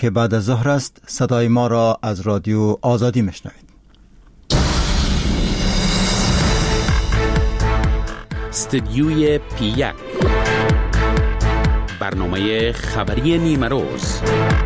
که بعد از ظهر است. صدای ما را از رادیو آزادی میشنوید. استدیوی پی1 برنامه خبری نیمه روز.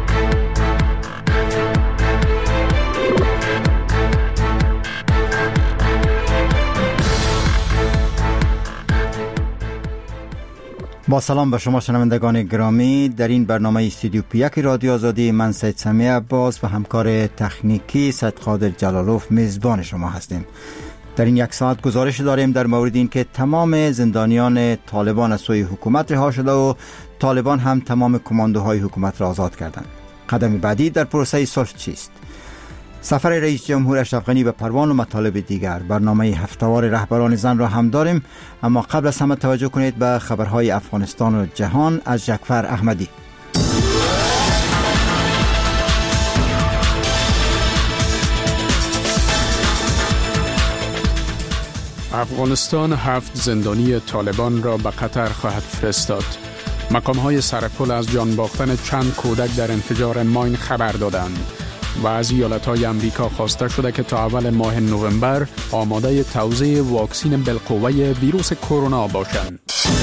با سلام به شما شنوندگان گرامی، در این برنامه استودیو پی1 رادیو آزادی من سید سمیع عباس و همکار تکنیکی سید قادر جلالوف میزبان شما هستیم. در این یک ساعت گزارش داریم در مورد این که تمام زندانیان طالبان از سوی حکومت رها شده و طالبان هم تمام کماندوهای حکومت را آزاد کردند. قدم بعدی در پروسه صلح چیست؟ سفر رئیس جمهور اشرف غنی به پروان و مطالب دیگر. برنامه هفته‌وار رهبران زن را هم داریم، اما قبل از همه توجه کنید به خبرهای افغانستان و جهان از جعفر احمدی. افغانستان 7 زندانی طالبان را به قطر خواهد فرستاد. مقام‌های سرپل از جان باختن چند کودک در انفجار ماین خبر دادند و از ایالت‌های امریکا خواسته شده که تا اول ماه نوامبر آماده توزیع واکسن بالقوه ویروس کرونا باشند.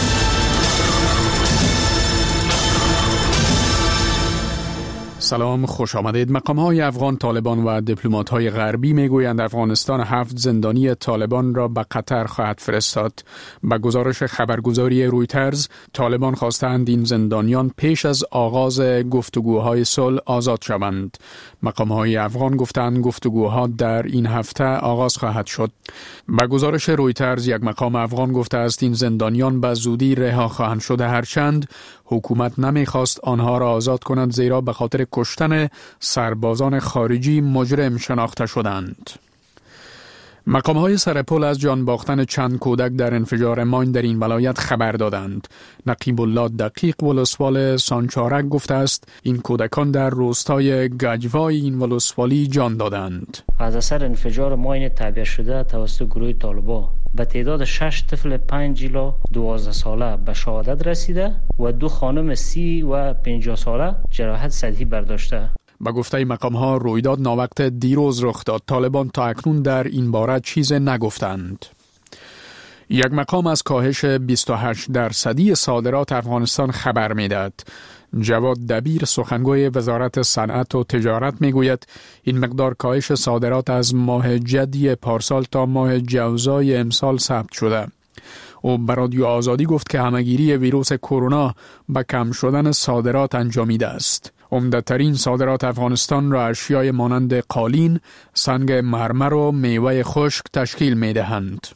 سلام، خوش آمدید. مقام‌های افغان طالبان و دیپلمات‌های غربی میگویند افغانستان 7 زندانی طالبان را به قطر خواهد فرستاد. به گزارش خبرگزاری رویترز، طالبان خواستند این زندانیان پیش از آغاز گفتگوهای صلح آزاد شوند. مقام‌های افغان گفتند گفتگوها در این هفته آغاز خواهد شد. به گزارش رویترز، یک مقام افغان گفته است این زندانیان به زودی رها خواهند شد، هرچند حکومت نمیخواست آنها را آزاد کنند، زیرا به خاطر کشتن سربازان خارجی مجرم شناخته شدند. مقام‌های سرپل از جان باختن چند کودک در انفجار ماین در این ولایت خبر دادند. نقیب الله دقیق ولسوال سانچارک گفته است این کودکان در روستای گجوای این ولسوالی جان دادند. از اثر انفجار ماین تعبیه شده توسط گروه طالبان به تعداد 6 طفل 5 الی 12 ساله به شهادت رسیده و 2 خانم 30 و 50 ساله جراحت سطحی برداشته. با گفته مقام‌ها رویداد ناوقت دیروز رخ داد. طالبان تا اکنون در این باره چیز نگفتند. یک مقام از کاهش 28% صادرات افغانستان خبر می‌دهد. جواد دبیر سخنگوی وزارت صنعت و تجارت میگوید این مقدار کاهش صادرات از ماه جدی پارسال تا ماه جوزای امسال ثبت شده. او به رادیو آزادی گفت که همه‌گیری ویروس کرونا به کم شدن صادرات انجامیده است. عمده‌ترین صادرات افغانستان را اشیای مانند قالین، سنگ مرمر و میوه خشک تشکیل می‌دهند.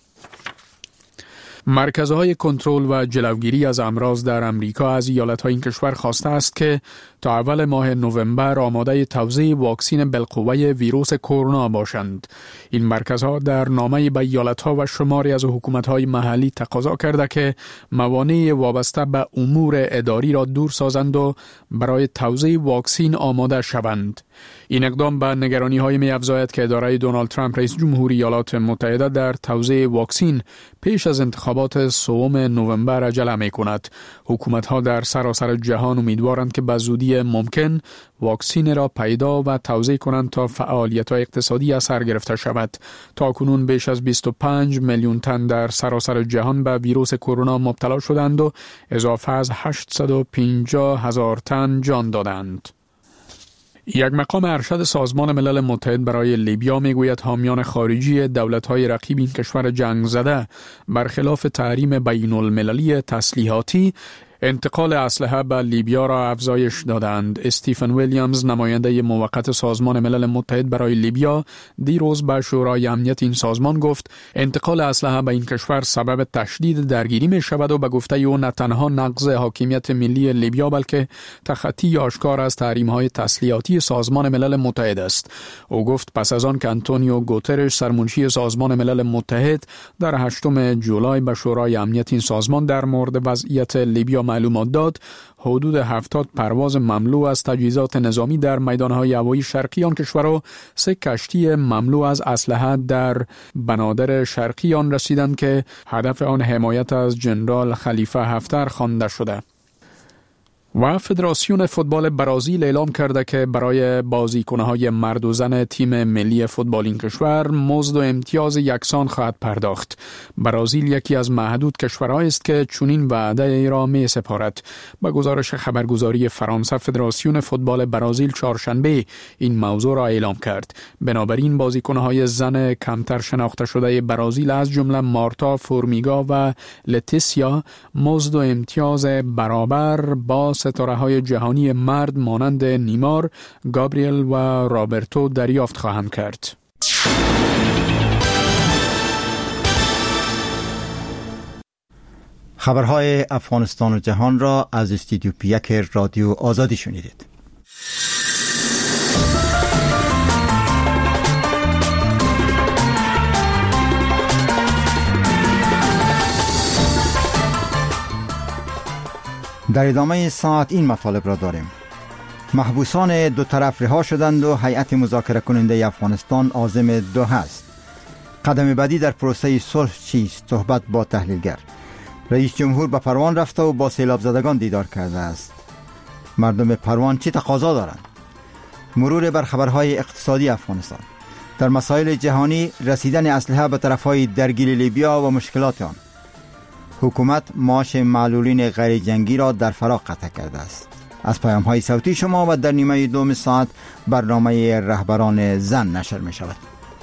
مرکزهای کنترل و جلوگیری از امراض در امریکا از ایالت‌های این کشور خواسته است که تا اول ماه نوامبر آماده توزیع واکسن بالقوه ویروس کرونا باشند. این مرکزها در نامه به ایالت‌ها و شماری از حکومت‌های محلی تقاضا کرده که موانع وابسته به امور اداری را دور سازند و برای توزیع واکسن آماده شوند. این اقدام به نگرانی‌های می‌افزاید که اداره دونالد ترامپ رئیس جمهوری ایالات متحده در توزیع واکسن پیش از انتخابات 3 نوامبر عجله می‌کند. حکومت‌ها در سراسر جهان امیدوارند که به زودی ممکن واکسن را پیدا و توزیع کنند تا فعالیت‌های اقتصادی اثر گرفته شود. تا کنون بیش از 25 میلیون تن در سراسر جهان به ویروس کرونا مبتلا شدند و اضافه از 850,000 تن جان دادند. یک مقام ارشد سازمان ملل متحد برای لیبیا میگوید حامیان خارجی دولت‌های رقیب این کشور جنگ زده برخلاف تحریم بین المللی تسلیحاتی انتقال اسلحه به لیبیا را افزایش دادند. استیفن ویلیامز نماینده موقت سازمان ملل متحد برای لیبیا دیروز به شورای امنیت این سازمان گفت انتقال اسلحه به این کشور سبب تشدید درگیری می شود و به گفته او نه تنها نقض حاکمیت ملی لیبیا بلکه تخطی آشکار از تحریم‌های تسلیحاتی سازمان ملل متحد است. او گفت پس از آن که آنتونیو گوترش سرمنشی سازمان ملل متحد در 8 جولای به شورای امنیت این سازمان در مورد وضعیت لیبیا معلومات داد، حدود 70 پرواز مملو از تجهیزات نظامی در میدانهای هوایی شرقی آن کشور و 3 کشتی مملو از اسلحه در بنادر شرقی آن رسیدند که هدف آن حمایت از جنرال خلیفه حفتر خوانده شده. و فدراسیون فوتبال برازیل اعلام کرده که برای بازیکن‌های مرد و زن تیم ملی فوتبال این کشور مزد و امتیاز یکسان خواهد پرداخت. برازیل یکی از معدود کشورهایی است که چنین وعده ای را می سپارد. با گزارش خبرگزاری فرانسه، فدراسیون فوتبال برازیل چهارشنبه این موضوع را اعلام کرد. بنابراین بازیکن‌های زن کمتر شناخته شده برازیل از جمله مارتا فورمیگا و لتیسیا مزد و امتیاز برابر با ستاره‌های جهانی مرد مانند نیمار، گابریل و رابرتو دریافت خواهند کرد. خبرهای افغانستان و جهان را از استودیو پیک رادیو آزادی شنیدید. در ادامه ساعت این مطالب را داریم. محبوسان دو طرف رها شدند و هیئت مذاکره کننده افغانستان عازم دوحه است. قدم بعدی در پروسه صلح چیست؟ صحبت با تحلیلگر. رئیس جمهور به پروان رفته و با سیلاب زدگان دیدار کرده است. مردم پروان چه تقاضا دارند؟ مرور بر خبرهای اقتصادی افغانستان. در مسائل جهانی رسیدن اسلحه به طرفهای درگیر لیبیا و مشکلات آن. حکومت معاش معلولین غیر جنگی را در فراق قطع کرده است. از پیام‌های صوتی شما و در نیمه دوم ساعت برنامه رهبران زن نشر می شود.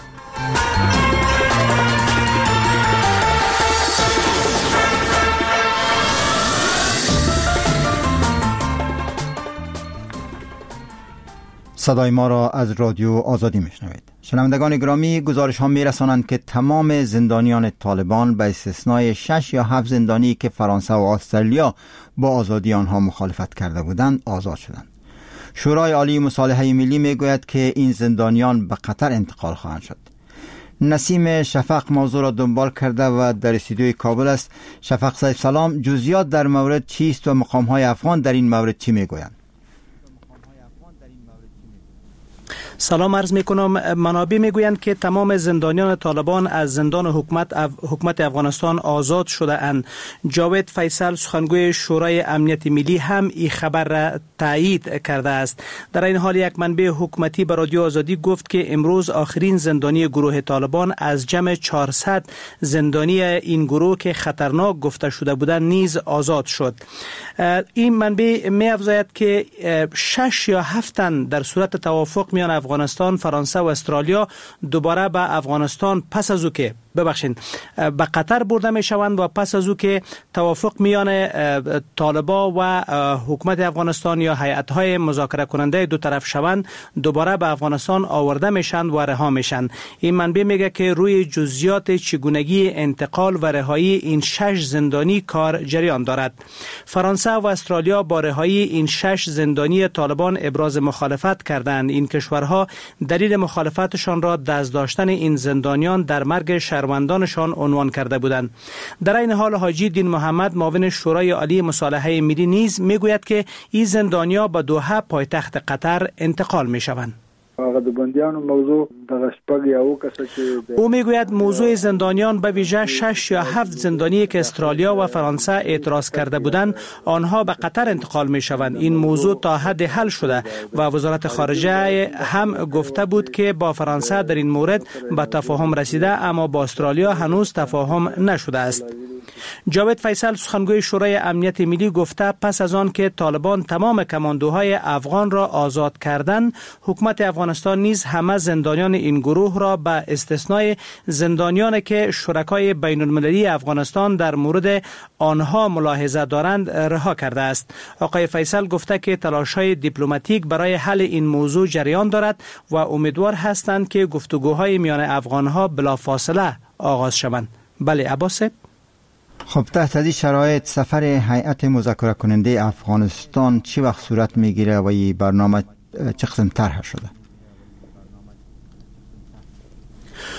صدای ما را از رادیو آزادی میشنوید. شنوندگان گرامی، گزارش ها میرسانند که تمام زندانیان طالبان به استثنای 6 یا 7 زندانی که فرانسه و استرالیا با آزادی آنها مخالفت کرده بودند آزاد شدند. شورای عالی مصالحه ملی میگوید که این زندانیان به قطر انتقال خواهند شد. نسیم شفق موضوع را دنبال کرده و در استودیوی کابل است. شفق صاحب سلام، جزئیات در مورد چیست و مقام های افغان در این مورد چی میگویند؟ سلام عرض میکنم. منابع میگویند که تمام زندانیان طالبان از زندان حکومت افغانستان آزاد شده اند. جاوید فیصل سخنگوی شورای امنیت ملی هم این خبر را تایید کرده است. در این حال یک منبع حکومتی به رادیو آزادی گفت که امروز آخرین زندانی گروه طالبان از جمع 400 زندانی این گروه که خطرناک گفته شده بودند نیز آزاد شد. این منبع می افزاید که 6 یا 7 تن در صورت توافق میان افغانستان، فرانسه و استرالیا دوباره به افغانستان پس از او که به قطر برده می شوند و پس از او که توافق میان طالبا و حکومت افغانستان یا هیئت‌های مذاکره کننده دو طرف شوند دوباره به افغانستان آورده میشند و رها میشند. این منبع میگه که روی جزئیات چگونگی انتقال و رهایی این 6 زندانی کار جریان دارد. فرانسه و استرالیا با رهایی این 6 زندانی طالبان ابراز مخالفت کردند. این کشورها دلیل مخالفتشان را دزداشتن این زندانیان در مرگ شهروندانشان عنوان کرده بودند. در این حال حاجی دین محمد معاون شورای عالی مصالحه ملی نیز میگوید که این زندانیان به دوحه پایتخت قطر انتقال میشوند. او میگوید موضوع زندانیان به ویژه 6 یا 7 زندانی که استرالیا و فرانسه اعتراض کرده بودند آنها به قطر انتقال می شوند. این موضوع تا حد حل شده و وزارت خارجه هم گفته بود که با فرانسه در این مورد به تفاهم رسیده، اما با استرالیا هنوز تفاهم نشده است. جاوید فیصل سخنگوی شورای امنیت ملی گفته پس از آن که طالبان تمام کماندوهای افغان را آزاد کردند، حکومت افغانستان نیز همه زندانیان این گروه را به استثنای زندانیانی که شرکای بین المللی افغانستان در مورد آنها ملاحظه دارند رها کرده است. آقای فیصل گفته که تلاش‌های دیپلماتیک برای حل این موضوع جریان دارد و امیدوار هستند که گفتگوهای میان افغانها بلافاصله آغاز شوند. بله عباس. خب تحت این شرایط سفر هیئت مذاکره کننده افغانستان چه وقت صورت میگیره و این برنامه چه قسم طرح شده؟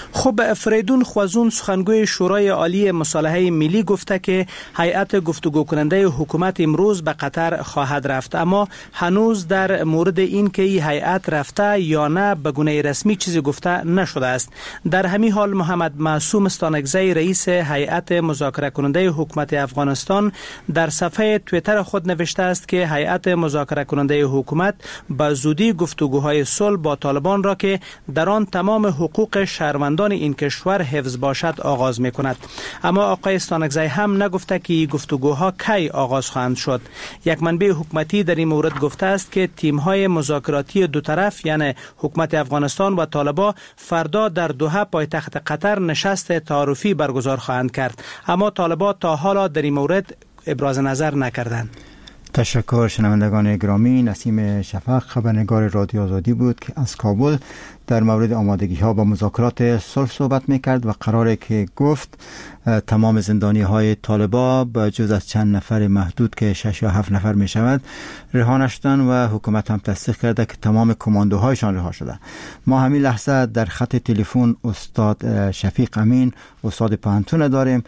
خب فریدون خوازون سخنگوی شورای عالی مصالحه ملی گفته که هیئت گفتگو کننده حکومت امروز به قطر خواهد رفت، اما هنوز در مورد این که این هیئت رفته یا نه به گونه رسمی چیزی گفته نشده است. در همین حال محمد معصوم استانکزی رئیس هیئت مذاکره کننده حکومت افغانستان در صفحه توییتر خود نوشته است که هیئت مذاکره کننده حکومت به زودی گفتگوهای صلح با طالبان را که در آن تمام حقوق شهروندان این کشور حفظ باشد آغاز می کند. اما آقای استانکزی هم نگفته که گفتگوها کی آغاز خواهند شد. یک منبع حکومتی در این مورد گفته است که تیم‌های مذاکراتی دو طرف یعنی حکومت افغانستان و طالبان فردا در دوحه پایتخت قطر نشست تعارفی برگزار خواهند کرد، اما طالبان تا حالا در این مورد ابراز نظر نکردند. تشکر. شنوندگان گرامی، نسیم شفق خبرنگار رادیو آزادی بود که از کابل در مورد آمادگی ها با مذاکرات صلح صحبت میکرد و قراره که گفت تمام زندانی های طالبان با جز از چند نفر محدود که 6 یا 7 نفر می شود رها شدن و حکومت هم تصدیق کرده که تمام کماندوهایشان رها شده. ما همین لحظه در خط تلفن استاد شفیق امین استاد پانتون داریم.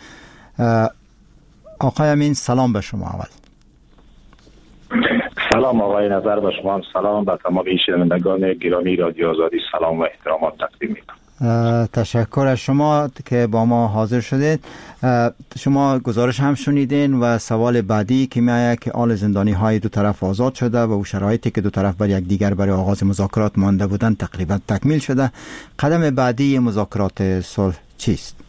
آقای امین سلام به شما. اول سلام آقای نظر به شما، سلام به تمام شنوندگان گرامی رادیو آزادی، سلام و احترامات تقدیم میکنم. تشکر از شما که با ما حاضر شدید. شما گزارش هم شنیدین و سوال بعدی که میایه که آل زندانی های دو طرف آزاد شده و شرایطی که دو طرف بر یک دیگر برای آغاز مذاکرات مانده بودن تقریبا تکمیل شده. قدم بعدی مذاکرات صلح چیست؟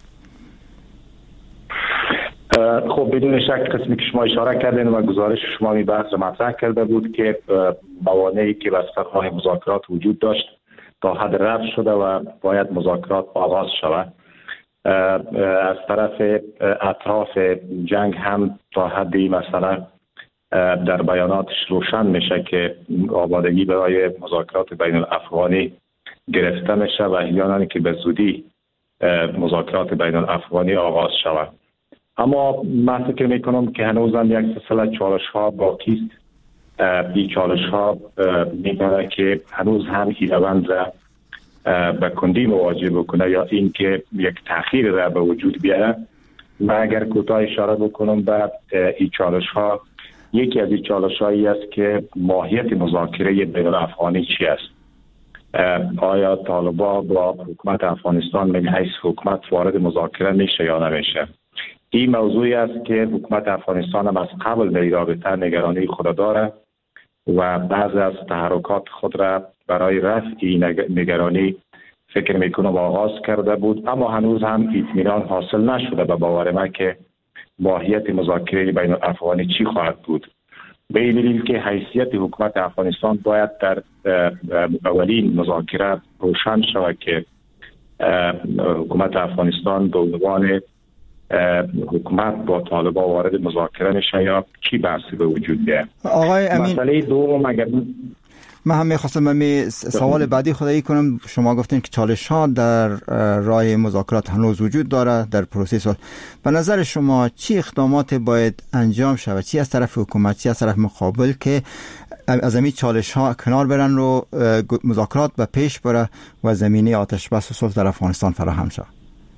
خب بدون شک قسمی که شما اشاره کردین و گزارش شما می بحث مطرح کرده بود که موانعی که بر سر مذاکرات وجود داشت تا حد رفع شده و باید مذاکرات آغاز شود. از طرف اطراف جنگ هم تا حدی مثلا در بیاناتش روشن میشه که آمادگی برای مذاکرات بین الافغانی گرفته میشه و احیانا که به زودی مذاکرات بین الافغانی آغاز شود. اما من فکر میکنم که هنوز هم یک سلسله چالش ها باقی است. این چالش ها میگه که هنوز هم این روند را به کندی مواجه بکنه یا اینکه یک تأخیر را به وجود بیاره. من اگر کوتاه اشاره بکنم به این چالش ها، یکی از این چالش هایی است که ماهیت مذاکره بین الافغانی چی است؟ آیا طالبان با حکومت افغانستان من حیث حکومت وارد مذاکره میشه یا نمیشه؟ این موضوعی است که حکومت افغانستان هم از قبل به رابطه نگرانی خود داره و بعض از تحرکات خود را برای رفع این نگرانی فکر میکنم آغاز کرده بود، اما هنوز هم اطمینان حاصل نشده به باور من که ماهیت مذاکره بین الافغانی چی خواهد بود. به این دلیل که حیثیت حکومت افغانستان باید در اولین مذاکره روشن شود که حکومت افغانستان به عنوان حکومت با طالبان وارد مذاکره میشه یا چی بحثی به وجود بیاد. آقای امین، مسئله دوم اگر من هم میخواستم سوال بعدی خدایی کنم. شما گفتین که چالش ها در راه مذاکرات هنوز وجود داره در پروسه صلح. به نظر شما چی اقدامات باید انجام شود، چی از طرف حکومت چی از طرف مقابل که از این چالش ها کنار برن رو مذاکرات به پیش بره و زمینه آتش بس و صلح در افغانستان فراهم شود؟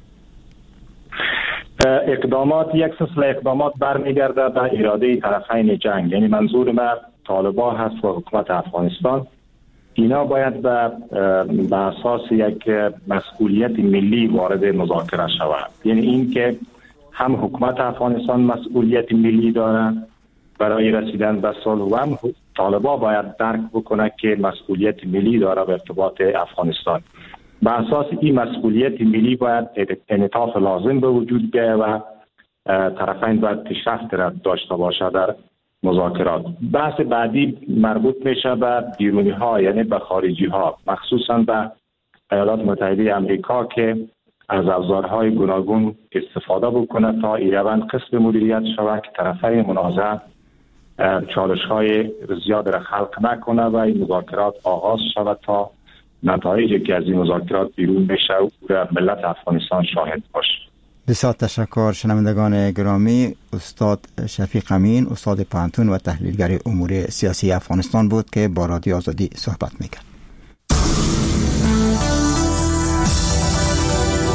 اقدامات یک سلسله اقدامات برمیگرده به اراده طرفین جنگ، یعنی منظور من طالبان هست و حکومت افغانستان. اینا باید به اساس یک مسئولیت ملی وارد مذاکره شود، یعنی این که هم حکومت افغانستان مسئولیت ملی داره برای رسیدن به صلح و هم طالبان باید درک بکنه که مسئولیت ملی داره به ارتباط افغانستان. به اساس این مسئولیت ملی باید انعطاف لازم به وجود بیاید و طرفین باید پیشرفت را داشته باشه در مذاکرات. بحث بعدی مربوط میشه به بیرونی ها، یعنی به خارجی ها، مخصوصا به ایالات متحده امریکا که از ابزارهای گوناگون استفاده بکنه تا این روند قسم مدیریت شود که طرفین منازعه چالش های زیاد را خلق نکنه و این مذاکرات آغاز شود تا نتایجی که از این مذاکرات بیرون بشه و ملت افغانستان شاهد باشه. بسیار تشکر. شنوندگان گرامی، استاد شفیق امین استاد پانتون و تحلیلگر امور سیاسی افغانستان بود که با رادیو آزادی صحبت میکرد.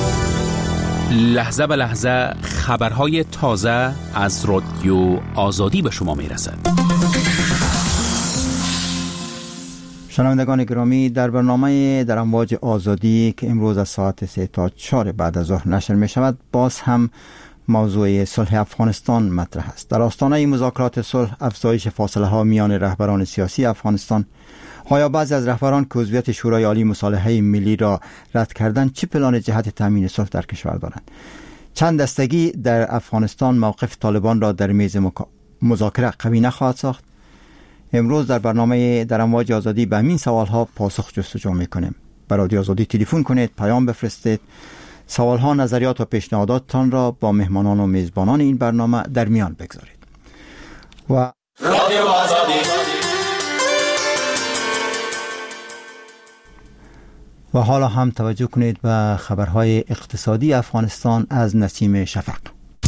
لحظه به لحظه خبرهای تازه از رادیو آزادی به شما میرسد. شنوندگان گرامی، در برنامه در امواج آزادی که امروز از ساعت 3 تا 4 بعد از ظهر نشر می شود، باز هم موضوع صلح افغانستان مطرح است. در آستانه مذاکرات صلح، افزایش فاصله ها میان رهبران سیاسی افغانستان، آیا بعضی از رهبران که عضویت شورای عالی مصالحه ملی را رد کردند چه پلان جهت تامین صلح در کشور دارند؟ چند دستگی در افغانستان موقف طالبان را در میز مذاکره قوی نخواهد ساخت؟ امروز در برنامه در امواج آزادی به همین سوالها پاسخ جستجو میکنیم. برای رادیو آزادی تلفن کنید، پیام بفرستید، سوالها، نظریات و پیشنهاداتتان را با مهمانان و میزبانان این برنامه در میان بگذارید. و رادیو آزادی و حالا هم توجه کنید به خبرهای اقتصادی افغانستان از نسیم شفق.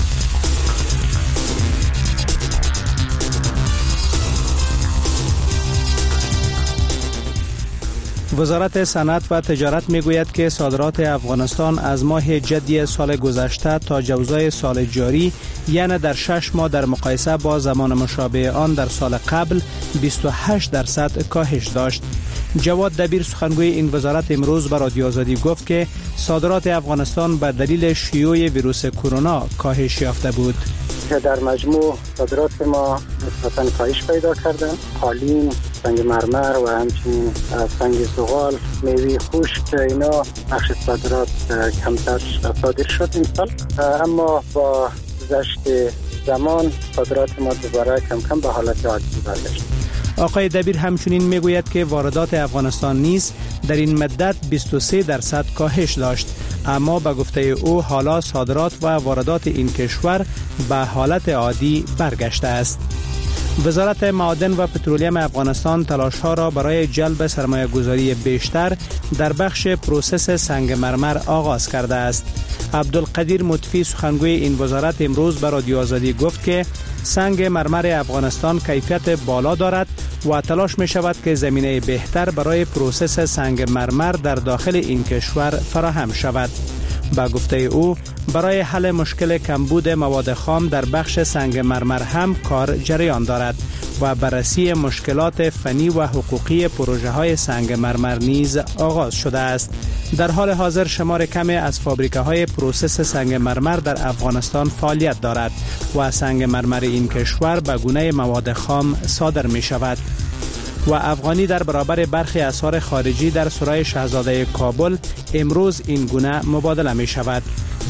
وزارت صنعت و تجارت میگوید که صادرات افغانستان از ماه جدی سال گذشته تا جوزای سال جاری، یعنی در 6 ماه در مقایسه با زمان مشابه آن در سال قبل 28% کاهش داشت. جواد دبیر سخنگوی این وزارت امروز به رادیو آزادی گفت که صادرات افغانستان به دلیل شیوع ویروس کرونا کاهش یافته بود. در مجموع صادرات ما نسبتاً کاهش پیدا کردن. قالین، سنگ مرمر و همچنین سنگ زغال، میوه خشک، اینا بخش صادرات کمتر صادر شد این سال، اما با گذشت زمان صادرات ما دوباره کم کم به حالت عادی برگشت. آقای دبیر همچنین میگوید که واردات افغانستان نیز در این مدت 23% کاهش داشت، اما به گفته او حالا صادرات و واردات این کشور به حالت عادی برگشته است. وزارت معادن و پترولیم افغانستان تلاش‌ها را برای جلب سرمایه‌گذاری بیشتر در بخش پروسس سنگ مرمر آغاز کرده است. عبدالقدیر مطفی سخنگوی این وزارت امروز به رادیو آزادی گفت که سنگ مرمر افغانستان کیفیت بالا دارد و تلاش می شود که زمینه بهتر برای پروسس سنگ مرمر در داخل این کشور فراهم شود. با گفته او برای حل مشکل کمبود مواد خام در بخش سنگ مرمر هم کار جریان دارد و بررسی مشکلات فنی و حقوقی پروژه های سنگ مرمر نیز آغاز شده است. در حال حاضر شمار کمی از فابریکه های پروسس سنگ مرمر در افغانستان فعالیت دارد و سنگ مرمر این کشور به گونه مواد خام صادر می شود. و افغانی در برابر برخی اسعار خارجی در سرای شاهزاده کابل امروز این گونه مبادله می شود.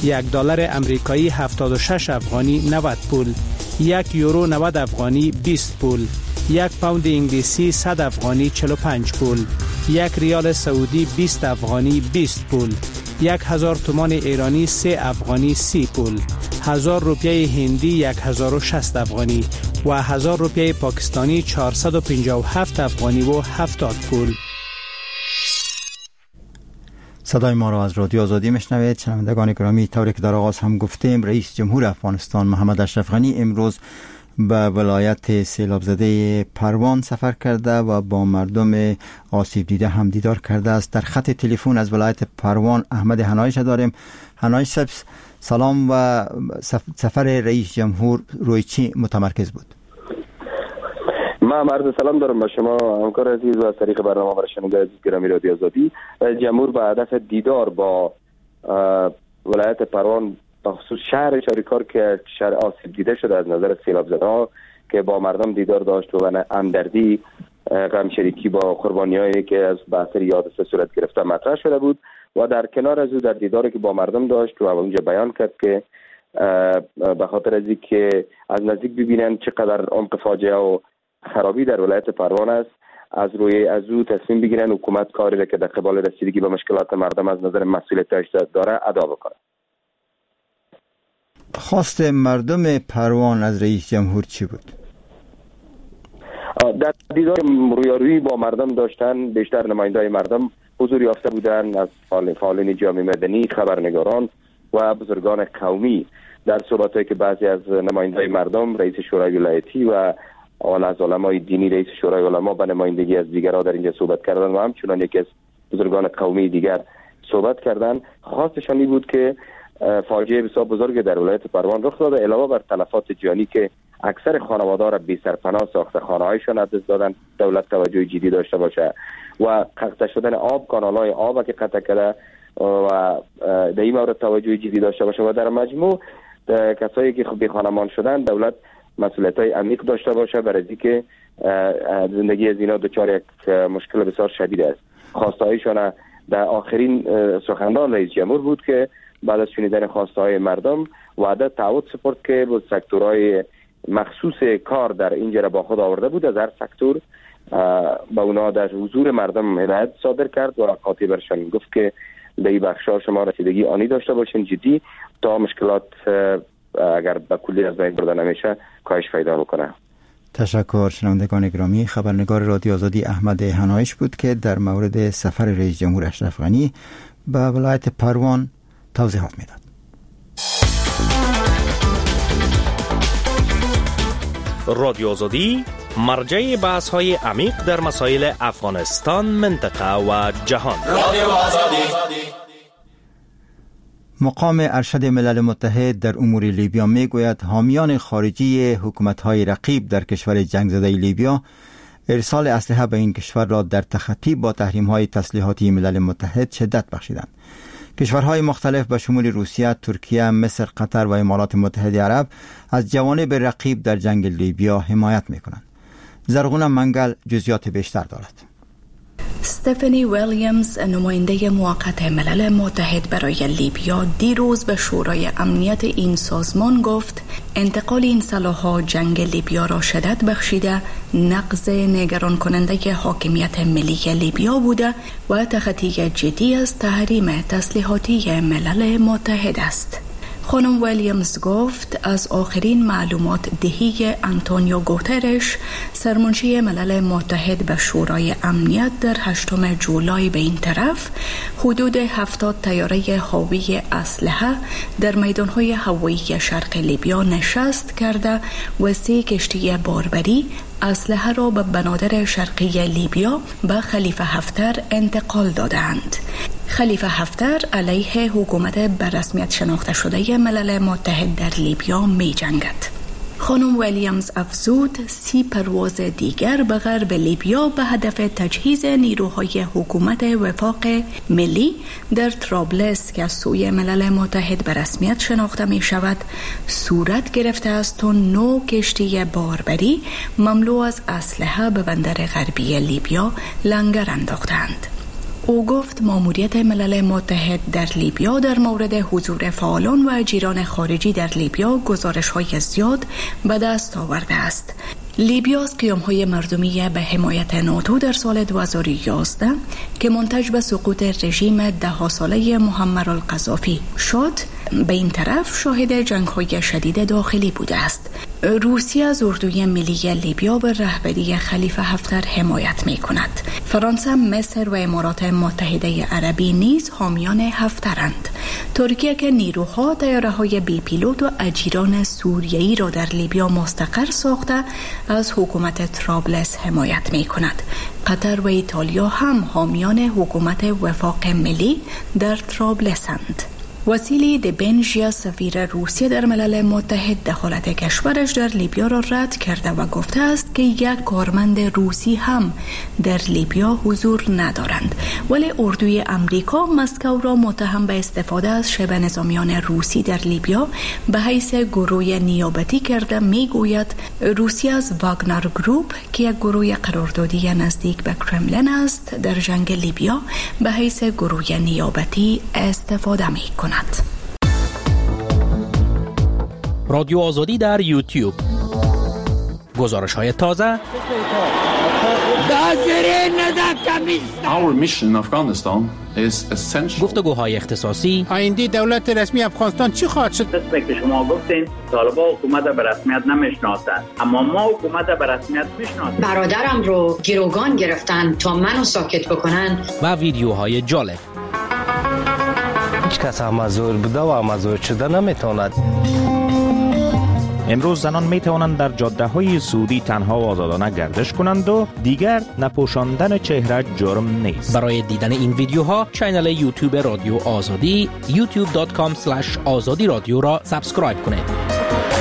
$1 امریکایی 76 افغانی 90 پول، 1 یورو 90 افغانی 20 پول، 1 پوند انگلیسی 100 افغانی 45 پول، 1 ریال سعودی 20 افغانی 20 پول، 1000 تومان ایرانی 3 افغانی 30 پول، 1000 روپیه هندی 1060 افغانی و 1000 روپیه پاکستانی 457 افغانی و 70 پول. صدای ما را از رادیو آزادی میشنوید. شنوندگان گرامی، طوری که در آغاز هم گفتیم، رئیس جمهور افغانستان محمد اشرف غنی امروز به ولایت سیلاب زده پروان سفر کرده و با مردم آسیب دیده هم دیدار کرده است. در خط تلفن از ولایت پروان احمد حنایش داریم. حنایش صاحب سلام. و سفر رئیس جمهور روی چی متمرکز بود؟ من عرض سلام دارم به شما همکار عزیز و از طریق برنامه برای شنونده عزیز گرامی رادیو آزادی. جمهور به هدف دیدار با ولایت پروان به خصوص شهر چاریکار که شهر آسیب دیده شده از نظر سیلاب زده ها که با مردم دیدار داشت و همدردی غم شریکی با قربانیایی که از بحث حادثه صورت گرفته مطرح شده بود و در کنار از او در دیداری که با مردم داشت و اونجا بیان کرد که به خاطر از اینکه از نزدیک ببینن چقدر عمق فاجعه و خرابی در ولایت پروان است، از او تصمیم بگیرن حکومت کاری را که در قبال رسیدگی به مشکلات مردم از نظر مسئولیتش داره ادا بکنه. خواست مردم پروان از رئیس جمهور چی بود؟ در دیدار رویارویی با مردم داشتن، بیشتر نماینده‌های مردم حضور یافته بودند، از فعالین جامعه مدنی، خبرنگاران و بزرگان قومی. در صحبت‌هایی که بعضی از نماینده‌های مردم، رئیس شورای ولایتی و از علمای دینی رئیس شورای علما به نمایندگی از دیگرها در اینجا صحبت کردند و همچنان یکی از بزرگان قومی دیگر صحبت کردند، خواستشان این بود که فاجعه بسیار بزرگ در ولایت پروان رخ داده، علاوه بر تلفات جانی که اکثر خانواده را بی سرپناه ساخته، خانه‌هایشان از دست دادن. دولت توجه جدی داشته باشه و قطع شدن آب، کانال‌های آب که قطع کرده و در این مورد توجه جدی داشته باشه و در مجموع کسایی که بی خانمان شدن دولت مسئولیت‌های عمیق داشته باشه برای اینکه زندگی از اینا دچار یک مشکل بسیار شدید است. خواسته‌هایشان در آخرین سخنران رئیس جمهور بود که بعد از شنیدن خواسته‌های مردم وعده تعهد سپرد که با سکتورهای مخصوص کار در اینجا را با خود آورده بود، از هر سکتور با اونا در حضور مردم هدایت صادر کرد و قاطع برشان گفت که به این بخش‌ها شما رسیدگی آنی داشته باشین جدی تا مشکلات اگر به کلی از بین برده نمیشه کاهش پیدا بکنه. تشکر. شنوندگان گرامی، خبرنگار رادیو آزادی احمد هنایش بود که در مورد سفر رئیس جمهور اشرف غنی به ولایت پروان توضیحات میداد. رادیو آزادی مرجع بحث‌های عمیق در مسائل افغانستان، منطقه و جهان. رادیو آزادی. مقام ارشد ملل متحد در امور لیبیا میگوید حامیان خارجی حکومت‌های رقیب در کشور جنگ زده لیبیا ارسال اسلحه به این کشور را در تخطی با تحریم‌های تسلیحاتی ملل متحد شدت بخشیدند. کشورهای مختلف به شمول روسیه، ترکیه، مصر، قطر و امارات متحده عرب از جوانب رقیب در جنگ لیبیا حمایت می‌کنند. زرغون منگل جزئیات بیشتر دارد. استفانی ویلیامز، نماینده موقت ملل متحد برای لیبیا، دیروز به شورای امنیت این سازمان گفت انتقال این سلاح‌ها جنگ لیبیا را شدت بخشیده، نقض نگران کننده حاکمیت ملی لیبیا بوده و تخطی جدی از تحریم تسلیحاتی ملل متحد است. خانم ویلیامز گفت از آخرین معلومات دهی آنتونیو گوترش، سرمنشی ملل متحد به شورای امنیت در 8 جولای به این طرف حدود 70 طیاره حاوی اسلحه در میدانهای هوایی شرق لیبیا نشست کرده و 3 کشتی باربری اسلحه را به بنادر شرقی لیبیا به خلیفه حفتر انتقال دادند. خلیفه حفتر علیه حکومت به رسمیت شناخته شده ملل متحد در لیبیا می جنگد. خانم ویلیامز افزود 30 پرواز دیگر به غرب لیبیا به هدف تجهیز نیروهای حکومت وفاق ملی در طرابلس که از سوی ملل متحد به رسمیت شناخته می شود صورت گرفته است و 9 کشتی باربری مملو از اسلحه به بندر غربی لیبیا لنگر انداختند. او گفت ماموریت ملل متحد در لیبیا در مورد حضور فعالان و اجیران خارجی در لیبیا گزارش‌های زیاد به دست آورده است. لیبیا از قیام‌های مردمی به حمایت ناتو در سال 2011 که منتج به سقوط رژیم 10 ساله معمر القذافی شد، به این طرف شاهد جنگ‌های شدید داخلی بوده است. روسیه از اردوی ملی لیبیا به رهبری خلیفه حفتر حمایت می‌کند. فرانسه، مصر و امارات متحده عربی نیز حامیان حفترند. ترکیه که نیروها طیاره‌های بی پیلوت و اجیران سوریه‌ای را در لیبیا مستقر ساخته از حکومت طرابلس حمایت می‌کند. قطر و ایتالیا هم حامیان حکومت وفاق ملی در طرابلسند. واسیلی دبنژیا، سفیر روسیه در ملل متحد، دخالت کشورش در لیبیا را رد کرده و گفته است که یک کارمند روسی هم در لیبیا حضور ندارند، ولی اردوی امریکا مسکو را متهم به استفاده از شبه نظامیان روسی در لیبیا به حیث گروه نیابتی کرده. میگوید روسیه از واگنر گروپ که یک گروه قراردادی نزدیک به کرملین است در جنگ لیبیا به حیث گروه نیابتی استفاده می کند. رادیو آزادی در یوتیوب، گزارش‌های تازه، گفتگوهای اختصاصی. آینده دولت رسمی افغانستان چی خواهد شد؟ که شما گفتین طالبان حکومت به رسمیت نمیشناسند، اما ما حکومت به رسمیت میشناسیم. برادرم رو گروگان گرفتن تا منو ساکت بکنن. و ویدیوهای جالب. هیچ کس هم مزور بوده و مزور شده نمیتواند. امروز زنان می توانند در جاده‌های سعودی تنها و آزادانه گردش کنند و دیگر نپوشاندن چهره جرم نیست. برای دیدن این ویدیوها کانال یوتیوب رادیو آزادی youtube.com/azadi رادیو را سابسکرایب کنید.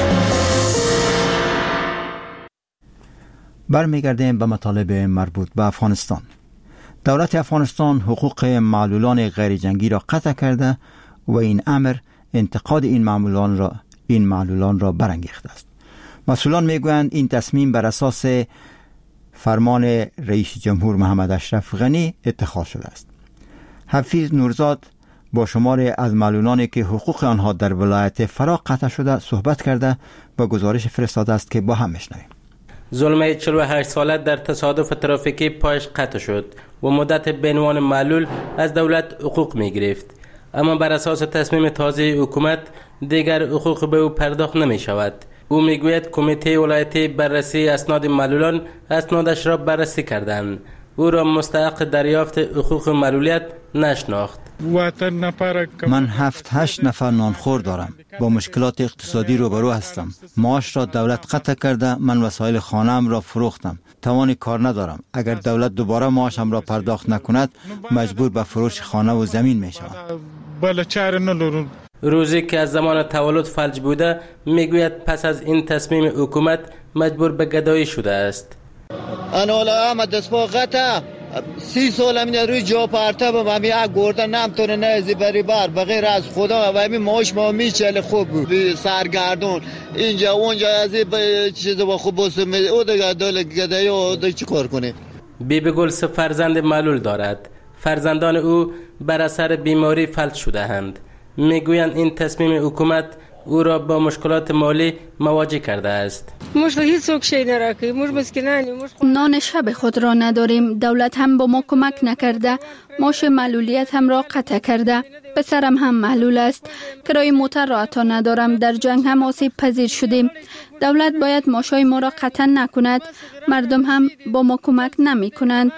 برمیگردیم به مطالب مربوط به افغانستان. دولت افغانستان حقوق معلولان غیر جنگی را قطع کرده و این امر انتقاد این معلولان را برانگیخته است. مسئولان میگویند این تصمیم بر اساس فرمان رئیس جمهور محمد اشرف غنی اتخاذ شده است. حفیظ نورزاد با شماری از معلولانی که حقوق آنها در ولایت فرا قطع شده صحبت کرده و گزارش فرستاده است که با هم میشنویم. ظلمه 48 ساله در تصادف ترافیکی پایش قطع شد و مدت به عنوان معلول از دولت حقوق می گرفت، اما بر اساس تصمیم تازه حکومت دیگر حقوق به او پرداخت نمی شود. او می گوید کمیته ولایتی بررسی اسناد معلولان اسنادش را بررسی کردند. او را مستحق دریافت حقوق معلولیت نشناخت. من 7-8 نفر نانخور دارم. با مشکلات اقتصادی روبرو هستم. معاش را دولت قطع کرده. من وسایل خانه‌ام را فروختم. توان کار ندارم. اگر دولت دوباره معاشم را پرداخت نکند مجبور به فروش خانه و زمین می شوم. روزی که از زمان تولد فلج بوده میگوید پس از این تصمیم حکومت مجبور به گدایی شده است. انا احمد دسپا قطع 30 سال همین روی جا پرتبم همین یک گرده نمیتونه نزی بری بر بغیر از خدا و همین معاش ما میچله خوب بود سرگردون اینجا اونجا از این چیز با خوب بسیم او دیگه دل گدایی و دیگه چی کار کنه. بیبی گل 3 فرزند معلول دارد. فرزندان او بر اثر بیماری فلج شده اند. میگویند این تصمیم حکومت او را با مشکلات مالی مواجه کرده است. نان شب خود را نداریم. دولت هم با ما کمک نکرده. معاش معلولیت هم را قطع کرده. پسرم هم معلول است. کرایه موتر را عطا ندارم. در جنگ هم آسیب پذیر شدیم. دولت باید معاشای ما را قطع نکند. مردم هم با ما کمک نمی کنند.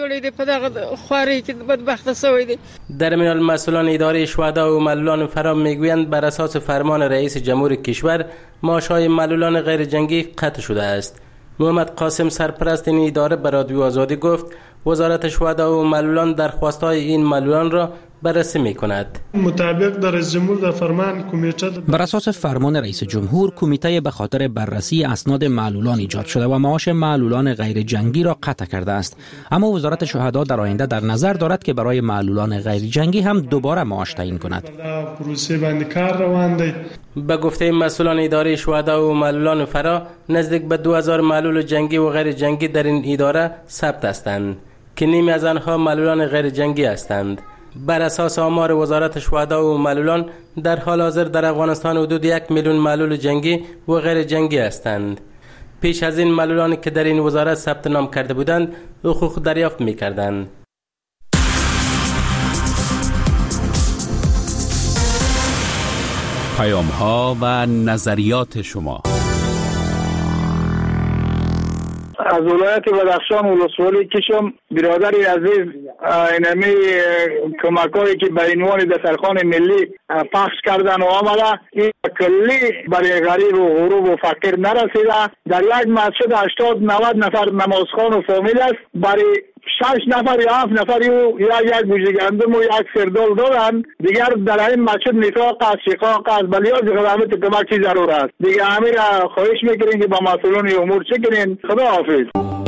در میان مسئولان اداره شهدا و معلولان فرا میگویند بر اساس فرمان رئیس جمهور کشور معاشهای معلولان غیر جنگی قطع شده است. محمد قاسم سرپرست این اداره به رادیو آزادی گفت وزارت شهدا و معلولان درخواست‌های این معلولان را بررسی می‌کند. مطابق در رئیس جمهور در فرمان کمیته بر اساس فرمان رئیس جمهور کمیته به خاطر بررسی اسناد معلولان ایجاد شده و معاش معلولان غیر جنگی را قطع کرده است، اما وزارت شهدا در آینده در نظر دارد که برای معلولان غیر جنگی هم دوباره معاش تعیین کند. پروسه باندې کار روان دی. به گفته مسئولان اداره شهدا و معلولان فرا نزدیک به 2000 معلول جنگی و غیر جنگی در این اداره ثبت هستند که نیمی از آنها معلولان غیر جنگی هستند. بر اساس آمار وزارت شهدا و معلولان در حال حاضر در افغانستان حدود 1 میلیون معلول جنگی و غیر جنگی هستند. پیش از این معلولانی که در این وزارت ثبت نام کرده بودند حقوق دریافت می‌کردند. پیام‌ها و نظریات شما. از ولایت بدخشان ولسوالی کشم برادری عزیز اینمی کمکایی که به عنوان دسترخوان ملی پخش کردن و آمده این کلی برای غریب و غروب و فقیر نرسیده. در یک مسجد 80-90 نفر نمازخوان و فامیل است. برای 6 نفر یا 7 نفر یک بوجه گندم و یک سردال دادن. دیگر در این مسجد نفاق است، شقاق است، بلیاز خدمت کمک چی ضرور است. دیگر همین خواهش میکنین که با مسئولان امور چه کنین. خدا حافظ.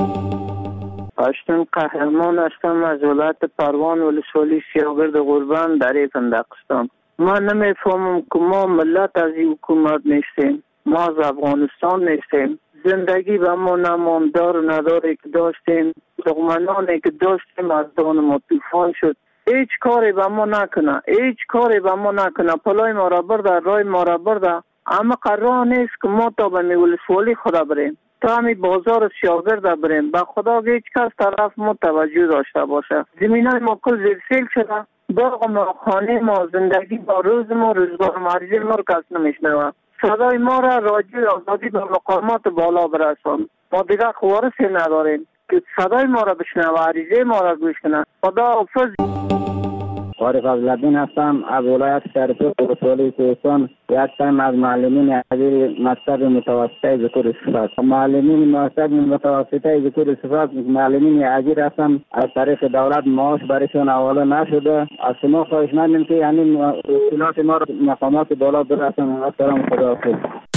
اشتم قهرمان هستم از ولایت پروان ولسوالی سیاگرد قربان در فندقستان. ما نمیفهمم که ما ملت از این حکومت نیستیم، ما از افغانستان نیستیم. زندگی به ما نماندار و نداری که داشتیم، دغمنانی که داشتیم از دان ما طوفان شد. هیچ کاری به ما نکنه، هیچ کاری به ما نکنه. پلای ما را برده، رای ما را برده. اما قرار نیست که ما تا به ولسوالی خدا بریم، تا همی بازار سیاگرد بریم. به خدا هیچ کس طرف ما توجه داشته باشه. زمینای ما کل زیرسیل شده. باغ ما، خانه ما، زندگی با روز ما، روزگار مریضی ما رو کس نمیشنوه. صدای ما را راجع آزادی به مقامات بالا برسان. ما دیگر خوارسی نداریم که صدای ما را بشنوه، عریضه ما را گوش کنه. خدا حافظ. طارق فضل‌الدین هستم از ولایت شرقی ولسوالی کوهستان. هستم از معلمین اجیر مکتب متوسطه ذکر صفات. معلمین مکتب متوسطه ذکر صفات معلمین اجیر هستم. از طریق دولت معاش برایشان حواله نشده. از شما خواهش می‌کنم که یعنی اطلاعات ما رو مقامات بالا برسونید. سلام خداحافظ.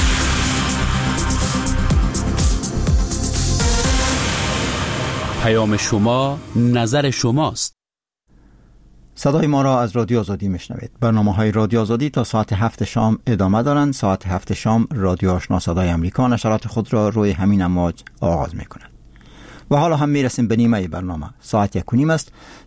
پیام شما نظر شماست. صدای ما را از رادیو آزادی میشنوید. برنامه‌های رادیو آزادی تا ساعت 7 شام ادامه دارند. ساعت 7 شام رادیو آشنا صدای امریکا نشرات خود را روی همین امواج آغاز می‌کند. و حالا هم میرسیم به نیمه برنامه. ساعت 1:30 است.